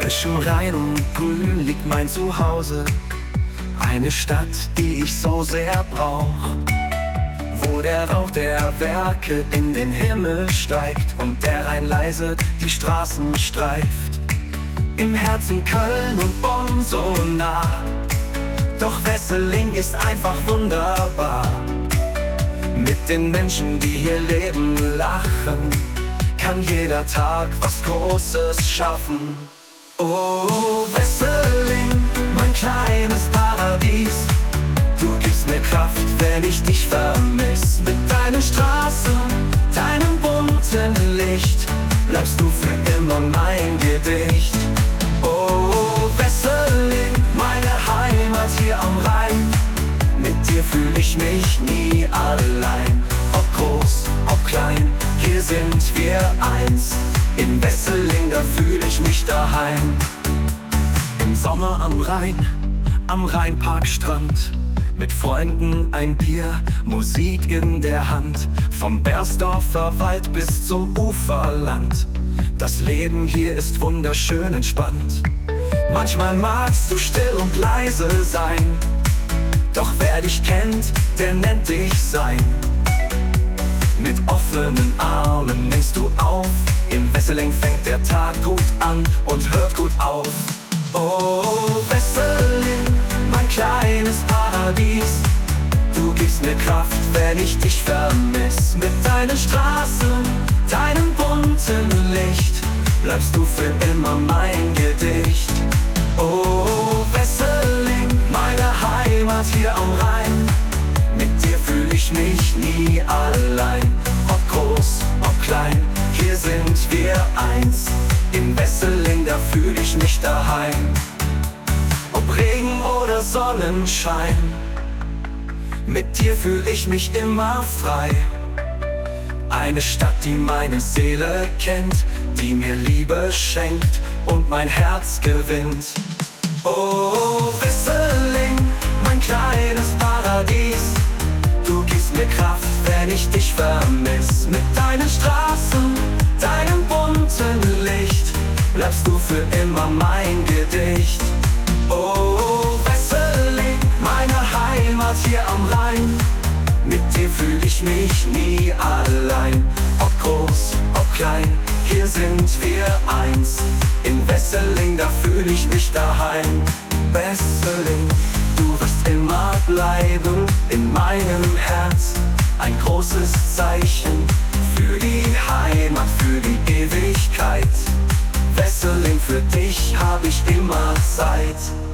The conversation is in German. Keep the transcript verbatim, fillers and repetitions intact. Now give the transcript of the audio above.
Zwischen Rhein und Grün liegt mein Zuhause, eine Stadt, die ich so sehr brauch, wo der Rauch der Werke in den Himmel steigt und der Rhein leise die Straßen streift. Im Herzen Köln und Bonn so nah, doch Wesseling ist einfach wunderbar. Mit den Menschen, die hier leben, lachen, kann jeder Tag was Großes schaffen. Oh, Wesseling, mein kleines Paradies, du gibst mir Kraft, wenn ich dich vermiss. Mit deinen Straßen, deinem bunten Licht, bleibst du für immer mein Gedicht. Oh, Wesseling, meine Heimat hier am Rhein, mit dir fühl ich mich nie allein. Ob groß, ob klein, hier sind wir eins. In Wesseling, da fühl ich mich daheim. Im Sommer am Rhein, am Rheinparkstrand, mit Freunden ein Bier, Musik in der Hand. Vom Bersdorfer Wald bis zum Uferland, das Leben hier ist wunderschön entspannt. Manchmal magst du still und leise sein, doch wer dich kennt, der nennt dich sein. Mit offenen Armen nimmst du auf, in Wesseling fängt der Tag gut an und hört gut auf. Oh, Wesseling, mein kleines Paradies, du gibst mir Kraft, wenn ich dich vermiss. Mit deinen Straßen, deinem bunten Licht, bleibst du für immer mein Gedicht. Oh, Wesseling, meine Heimat hier am Rhein, mit dir fühl ich mich nie allein. Ob groß, ob klein, hier sind wir eins. In Wesseling, da fühl ich mich daheim. Ob Regen oder Sonnenschein, mit dir fühl ich mich immer frei. Eine Stadt, die meine Seele kennt, die mir Liebe schenkt und mein Herz gewinnt. Oh, Wesseling, mein kleines Paradies, du gibst mir Kraft, wenn ich dich vermiss. Mit deinen Straßen, deinem bunten Licht, bleibst du für immer mein Gedicht. Oh, Wesseling, meine Heimat hier am Rhein, mit dir fühl ich mich nie allein. Ob groß, ob klein, hier sind wir eins. In Wesseling, da fühl ich mich daheim. Wesseling, du wirst immer bleiben in meinem Herz. Ein großes Zeichen für die Heimat, für die Ewigkeit. Wesseling, für dich hab ich immer Zeit.